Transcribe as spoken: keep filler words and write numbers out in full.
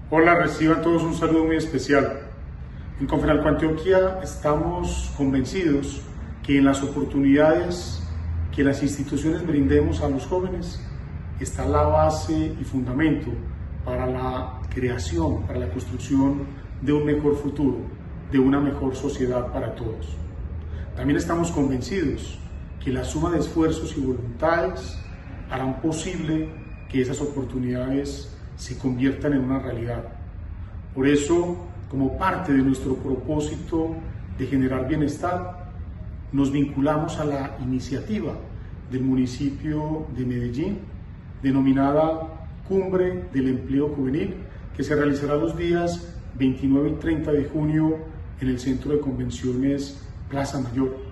Hola, reciban todos un saludo muy especial. En Confenalco Antioquia estamos convencidos que en las oportunidades que las instituciones brindemos a los jóvenes está la base y fundamento para la creación, para la construcción de un mejor futuro, de una mejor sociedad para todos. También estamos convencidos que la suma de esfuerzos y voluntades harán posible que esas oportunidades se conviertan en una realidad. Por eso, como parte de nuestro propósito de generar bienestar, nos vinculamos a la iniciativa del municipio de Medellín, denominada Cumbre del Empleo Juvenil, que se realizará los días veintinueve y treinta de junio en el Centro de Convenciones Plaza Mayor.